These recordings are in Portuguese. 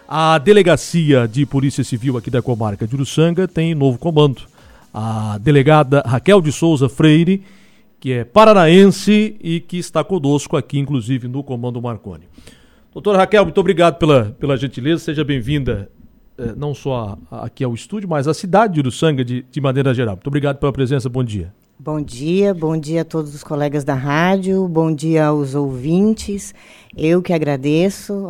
A Delegacia de Polícia Civil aqui da comarca de Uruçanga tem novo comando. A delegada Raquel de Souza Freire, que é paranaense e que está conosco aqui, inclusive, no Comando Marconi. Doutora Raquel, muito obrigado pela gentileza, seja bem-vinda não só aqui ao estúdio, mas à cidade de Uruçanga de maneira geral. Muito obrigado pela presença, bom dia. Bom dia a todos os colegas da rádio, bom dia aos ouvintes. Eu que agradeço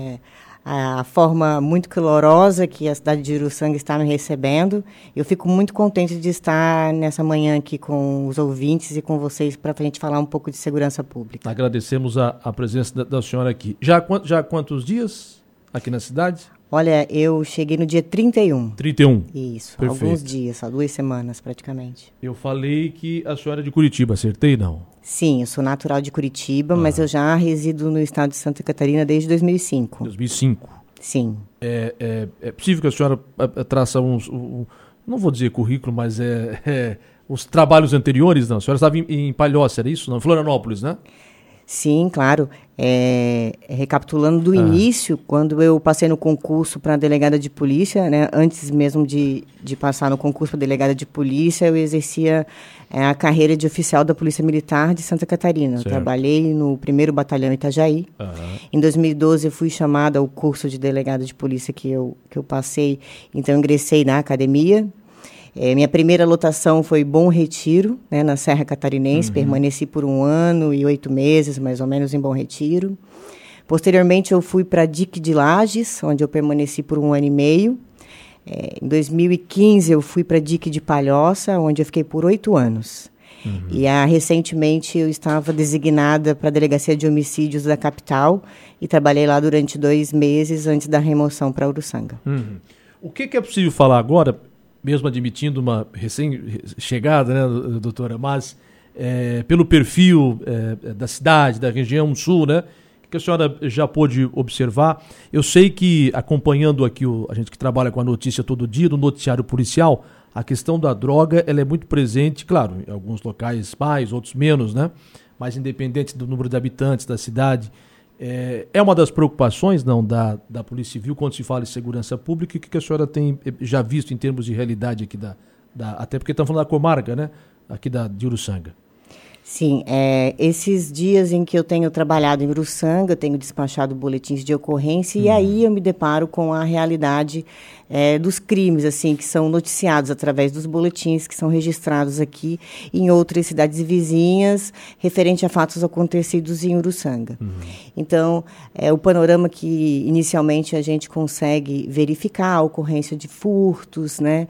a forma muito calorosa que a cidade de Uruçanga está me recebendo. Eu fico muito contente de estar nessa manhã aqui com os ouvintes e com vocês para a gente falar um pouco de segurança pública. Agradecemos a presença da senhora aqui. Já há quantos dias aqui na cidade? Olha, eu cheguei no dia 31. 31? Isso, perfeito. Alguns dias, só 2 semanas praticamente. Eu falei que a senhora é de Curitiba, acertei não? Sim, eu sou natural de Curitiba, mas eu já resido no estado de Santa Catarina desde 2005. 2005? Sim. É possível que a senhora traça não vou dizer currículo, mas os trabalhos anteriores, não? A senhora estava em Palhoça, era isso? Não, em Florianópolis, né? Sim, claro. Recapitulando do início, quando eu passei no concurso para delegada de polícia, né, antes mesmo de passar no concurso para delegada de polícia, eu exercia a carreira de oficial da Polícia Militar de Santa Catarina. Eu trabalhei no 1º Batalhão Itajaí. Em 2012, eu fui chamada ao curso de delegada de polícia que eu passei, então eu ingressei na academia. Minha primeira lotação foi Bom Retiro, né, na Serra Catarinense. Permaneci por 1 ano e 8 meses, mais ou menos, em Bom Retiro. Posteriormente, eu fui para Dique de Lages, onde eu permaneci por 1 ano e meio. Em 2015, eu fui para Dique de Palhoça, onde eu fiquei por 8 anos. E recentemente, eu estava designada para a Delegacia de Homicídios da capital e trabalhei lá durante 2 meses antes da remoção para Uruçanga. O que é possível falar agora, mesmo admitindo uma recém-chegada, né, doutora, mas pelo perfil da cidade, da região sul, né, que a senhora já pôde observar? Eu sei que, acompanhando aqui a gente que trabalha com a notícia todo dia, do noticiário policial, a questão da droga ela é muito presente, claro, em alguns locais mais, outros menos, né, mas independente do número de habitantes da cidade. É uma das preocupações, não, da Polícia Civil quando se fala em segurança pública, que a senhora tem já visto em termos de realidade aqui até porque estamos falando da comarca, né, aqui de Uruçanga. Sim, esses dias em que eu tenho trabalhado em Uruçanga, eu tenho despachado boletins de ocorrência e aí eu me deparo com a realidade dos crimes, assim, que são noticiados através dos boletins que são registrados aqui em outras cidades vizinhas, referente a fatos acontecidos em Uruçanga. Então, o panorama que inicialmente a gente consegue verificar, a ocorrência de furtos, né,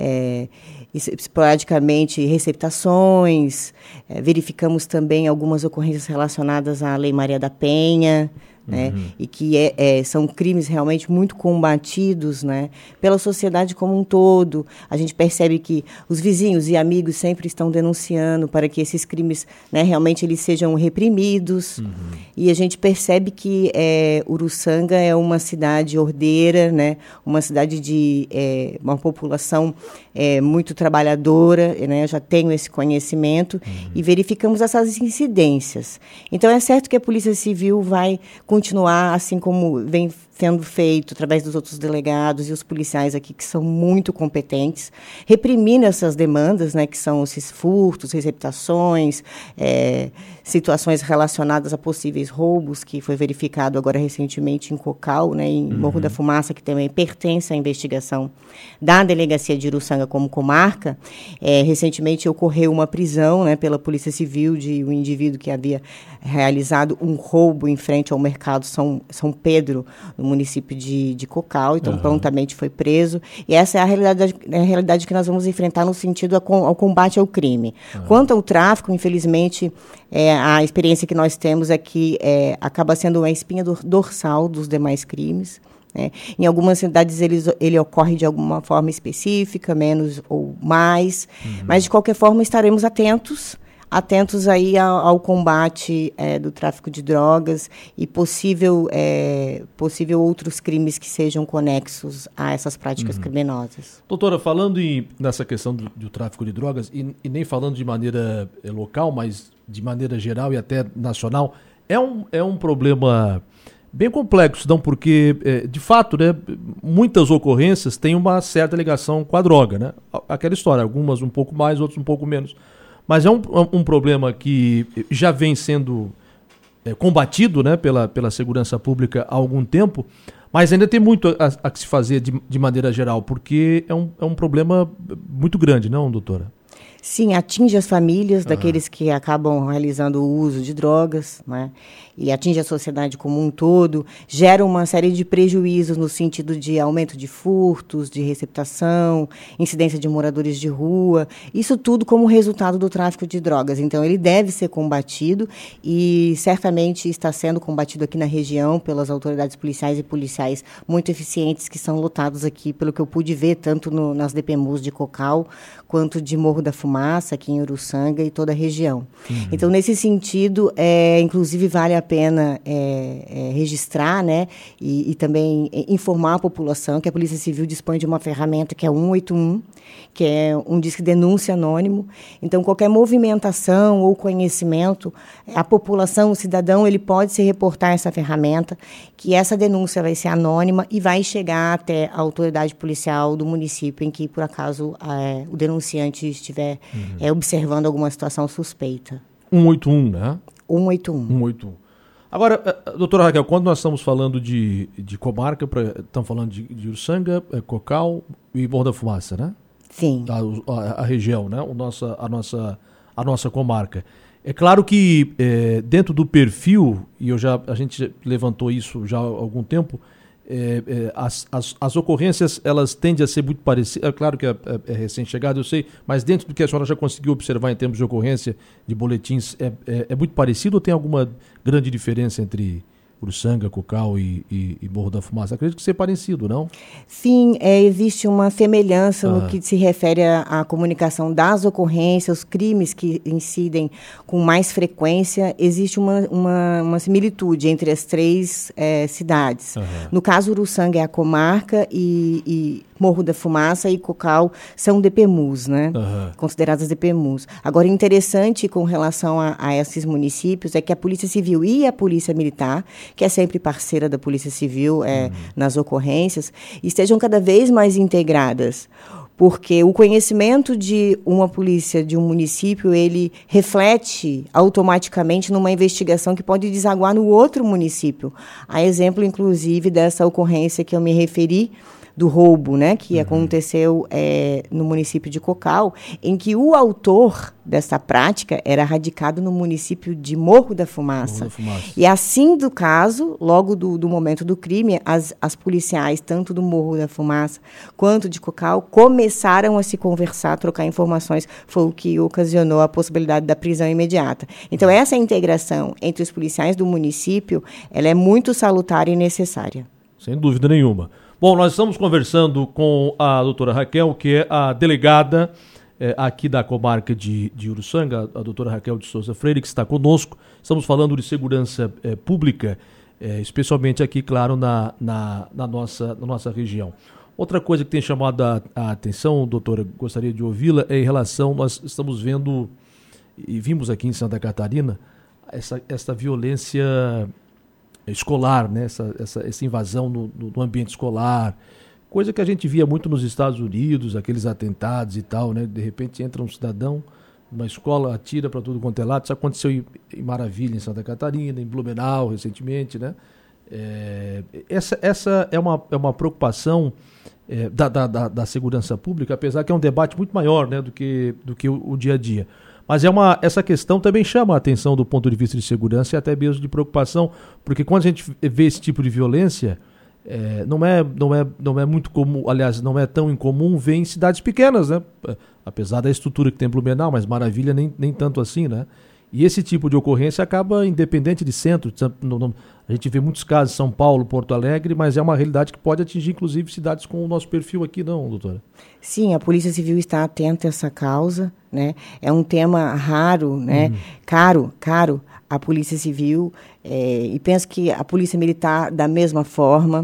esporadicamente receptações, verificamos também algumas ocorrências relacionadas à Lei Maria da Penha, né, e que são crimes realmente muito combatidos, né, pela sociedade como um todo. A gente percebe que os vizinhos e amigos sempre estão denunciando para que esses crimes, né, realmente eles sejam reprimidos. E a gente percebe que Uruçanga é uma cidade ordeira, né, uma cidade de uma população muito trabalhadora, né, eu já tenho esse conhecimento, e verificamos essas incidências. Então, é certo que a Polícia Civil vai continuar, assim como vem sendo feito através dos outros delegados e os policiais aqui, que são muito competentes, reprimindo essas demandas, né, que são esses furtos, receptações, situações relacionadas a possíveis roubos, que foi verificado agora recentemente em Cocal, né, em Morro da Fumaça, que também pertence à investigação da Delegacia de Uruçanga como comarca. Recentemente ocorreu uma prisão, né, pela Polícia Civil de um indivíduo que havia realizado um roubo em frente ao mercado São Pedro, no município de Cocal, então prontamente foi preso. E essa é a realidade que nós vamos enfrentar no sentido ao combate ao crime. Quanto ao tráfico, infelizmente, a experiência que nós temos é que acaba sendo uma espinha dorsal dos demais crimes. Em algumas cidades ele ocorre de alguma forma específica, menos ou mais, mas de qualquer forma estaremos atentos aí ao combate do tráfico de drogas e possível outros crimes que sejam conexos a essas práticas criminosas. Doutora, falando nessa questão do tráfico de drogas, e nem falando de maneira local, mas de maneira geral e até nacional, é um problema bem complexo, não, porque, de fato, né, muitas ocorrências têm uma certa ligação com a droga, né? Aquela história, algumas um pouco mais, outras um pouco menos. Mas é um problema que já vem sendo combatido, né, pela segurança pública há algum tempo, mas ainda tem muito a se fazer de maneira geral, porque é um problema muito grande, não, doutora? Sim, atinge as famílias daqueles que acabam realizando o uso de drogas, né? E atinge a sociedade como um todo, gera uma série de prejuízos no sentido de aumento de furtos, de receptação, incidência de moradores de rua, isso tudo como resultado do tráfico de drogas. Então, ele deve ser combatido e certamente está sendo combatido aqui na região pelas autoridades policiais e policiais muito eficientes que são lotados aqui, pelo que eu pude ver, tanto nas DPMUs de Cocal, quanto de Morro da Fumaça, aqui em Uruçanga e toda a região. Então, nesse sentido, inclusive vale a pena registrar, né, e também informar a população que a Polícia Civil dispõe de uma ferramenta que é 181, que é um disque denúncia anônimo. Então, qualquer movimentação ou conhecimento, a população, o cidadão, ele pode se reportar a essa ferramenta, que essa denúncia vai ser anônima e vai chegar até a autoridade policial do município em que, por acaso, o denunciante estiver observando alguma situação suspeita. 181, né? 181. 181. Agora, doutora Raquel, quando nós estamos falando de comarca, estamos falando de Uruçanga, Cocal e Morro da Fumaça, né? Sim. A região, né? A nossa comarca. É claro que dentro do perfil, e a gente levantou isso já há algum tempo, as ocorrências, elas tendem a ser muito parecidas. É claro que é recém-chegado, eu sei, mas dentro do que a senhora já conseguiu observar em termos de ocorrência, de boletins, é muito parecido ou tem alguma grande diferença entre Uruçanga, Cocal e Morro da Fumaça? Acredito que seja parecido, não? Sim, existe uma semelhança no que se refere à comunicação das ocorrências, os crimes que incidem com mais frequência. Existe uma similitude entre as três cidades. No caso, Uruçanga é a comarca e Morro da Fumaça e Cocal são DPMUs, né? Consideradas DPMUs. Agora, interessante com relação a esses municípios é que a Polícia Civil e a Polícia Militar, que é sempre parceira da Polícia Civil nas ocorrências, estejam cada vez mais integradas. Porque o conhecimento de uma polícia, de um município, ele reflete automaticamente numa investigação que pode desaguar no outro município. Há exemplo, inclusive, dessa ocorrência que eu me referi, do roubo, né, que aconteceu no município de Cocal, em que o autor dessa prática era radicado no município de Morro da Fumaça. E assim do caso, logo do momento do crime, as policiais, tanto do Morro da Fumaça quanto de Cocal, começaram a se conversar, a trocar informações, foi o que ocasionou a possibilidade da prisão imediata. Então, essa integração entre os policiais do município, ela é muito salutar e necessária. Sem dúvida nenhuma. Bom, nós estamos conversando com a doutora Raquel, que é a delegada aqui da comarca de Uruçanga, a doutora Raquel de Souza Freire, que está conosco. Estamos falando de segurança pública, especialmente aqui, claro, na nossa região. Outra coisa que tem chamado a atenção, doutora, gostaria de ouvi-la, é em relação, nós estamos vendo, e vimos aqui em Santa Catarina, essa violência escolar, né? Essa invasão no ambiente escolar, coisa que a gente via muito nos Estados Unidos, aqueles atentados e tal, né? De repente entra um cidadão numa escola, atira para tudo quanto é lado. Isso aconteceu em Maravilha, em Santa Catarina, em Blumenau recentemente, né? Essa é uma preocupação da segurança pública, apesar que é um debate muito maior, né, do que o dia a dia. Mas essa questão também chama a atenção do ponto de vista de segurança e até mesmo de preocupação, porque quando a gente vê esse tipo de violência, não é muito comum, aliás, não é tão incomum ver em cidades pequenas, né? Apesar da estrutura que tem Blumenau, mas Maravilha nem tanto assim, né? E esse tipo de ocorrência acaba independente de centro. A gente vê muitos casos em São Paulo, Porto Alegre, mas é uma realidade que pode atingir, inclusive, cidades com o nosso perfil aqui, não, doutora? Sim, a Polícia Civil está atenta a essa causa, né? É um tema raro, né? Caro a Polícia Civil, e penso que a Polícia Militar, da mesma forma,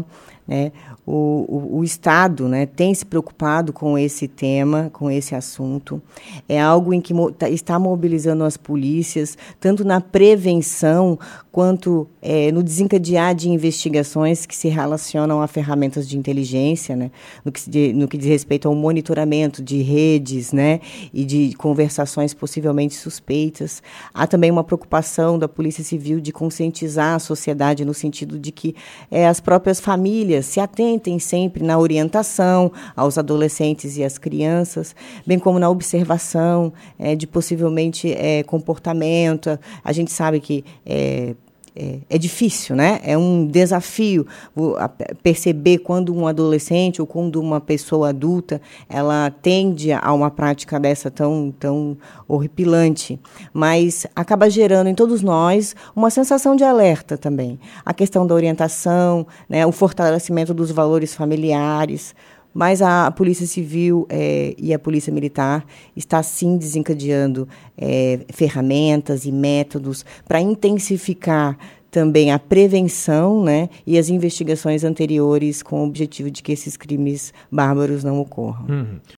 né? O Estado, né, tem se preocupado com esse tema, com esse assunto. É algo em que está mobilizando as polícias, tanto na prevenção quanto no desencadear de investigações que se relacionam a ferramentas de inteligência, né, no que diz respeito ao monitoramento de redes, né, e de conversações possivelmente suspeitas. Há também uma preocupação da Polícia Civil de conscientizar a sociedade no sentido de que as próprias famílias se atentem sempre na orientação aos adolescentes e às crianças, bem como na observação de possivelmente comportamento. A gente sabe que é difícil, né? É um desafio perceber quando um adolescente ou quando uma pessoa adulta ela tende a uma prática dessa tão horripilante, mas acaba gerando em todos nós uma sensação de alerta também. A questão da orientação, né? O fortalecimento dos valores familiares. Mas a Polícia Civil e a Polícia Militar está, sim, desencadeando ferramentas e métodos para intensificar também a prevenção, né, e as investigações anteriores com o objetivo de que esses crimes bárbaros não ocorram.